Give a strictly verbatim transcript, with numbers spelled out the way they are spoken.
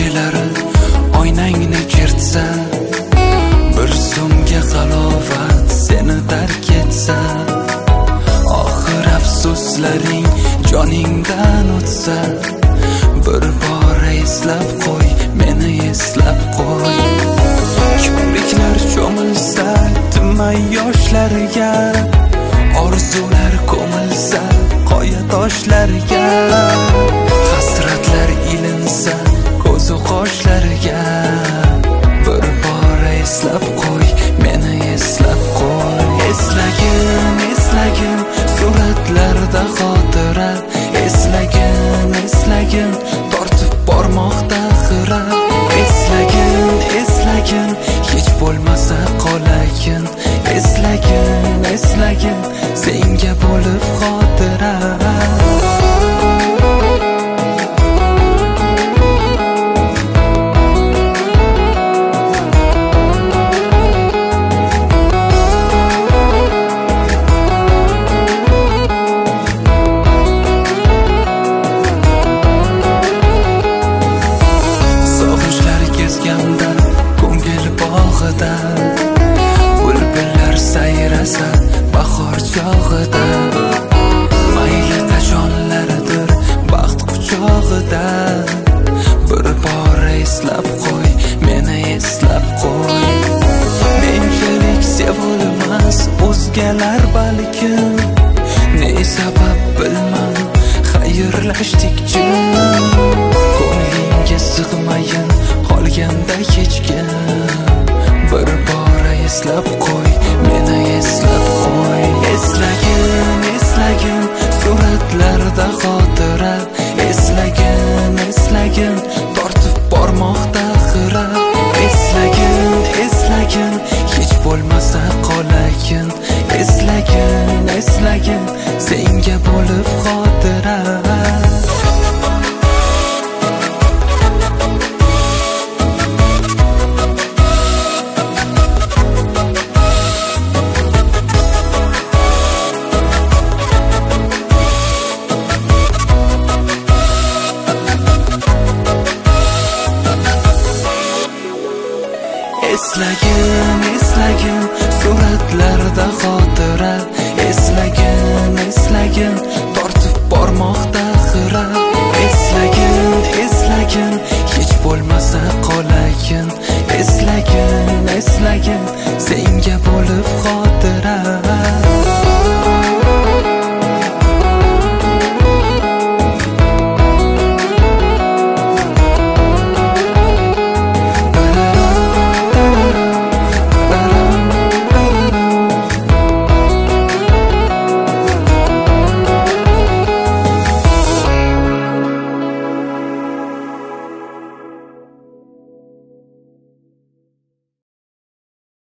kechalari oynangni chertsa, bir so'mga halovat seni tark etsa, oxir afsuslaring joningdan o'tsa, bir bor eslab qo'y, meni eslab qo'y. Kipriklar cho'milsa tinmay yoshlarga, orzular ko'milsa qoya toshlarga, hasratlar ilinsa ko'zu qoshlarga, bir bor eslab qo'y, meni eslab qo'y. Eslagin, eslagin suratlarda xotira, eslagin, eslagin tortib bormoqda xira. Eslagin, eslagin hech bo'lmasa qolayin, eslagin, eslagin senga bo'lib xotira. Bulbullar sayrasa bahor chog'ida, mayli qachonlardir baxt quchog'ida, bir bor eslab qo'y, meni eslab qo'y. Menchalik sevilmas o'zgalar balkim, ne sabab bilmam xayrlashdik jim, ko'nglingga sig'mayin qolganda hech kim, bir bor eslab qo'y, meni eslab qo'y. Eslagin, eslagin suratlarda xotira, eslagin, eslagin tortib bormoqda xira. Eslagin, eslagin hech bo'lmasa qolayin, eslagin, eslagin senga bo'lib xotira. Eslagin, eslagin suratlarda xotira, eslagin, eslagin tortib bormoqda xira. Eslagin, eslagin hech bo'lmasa qolayin, eslagin, eslagin senga bo'lib xotira.